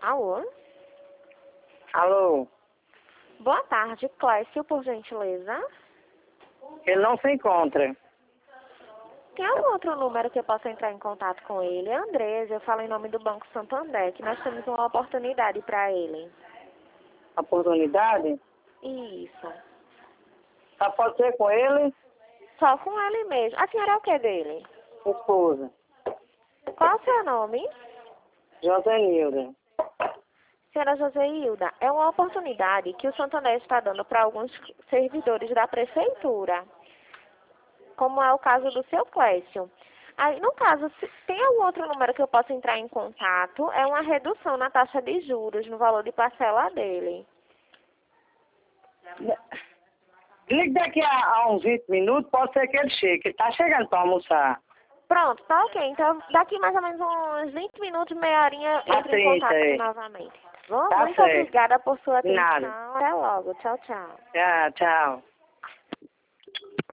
Alô? Alô? Boa tarde, Clécio, por gentileza. Ele não se encontra. Tem algum outro número que eu possa entrar em contato com ele? Andresa, eu falo em nome do Banco Santander, que nós temos uma oportunidade para ele. Oportunidade? Isso. Só pode ser com ele? Só com ele mesmo. A senhora é o que dele? Esposa. Qual o seu nome? Josenilda. Senhora Joseilda, é uma oportunidade que o Santander está dando para alguns servidores da prefeitura, como é o caso do seu Clécio. Aí, no caso, se tem algum outro número que eu possa entrar em contato, é uma redução na taxa de juros, no valor de parcela dele. Ligue daqui a uns 20 minutos, pode ser que ele chegue. Ele está chegando para almoçar. Pronto, tá ok. Então, daqui mais ou menos uns 20 minutos, meia horinha, eu entro em 30, contato é. novamente. Bom, Tá muito certo. obrigada por sua atenção. Nada. Até logo. Tchau, tchau. Tchau, tchau.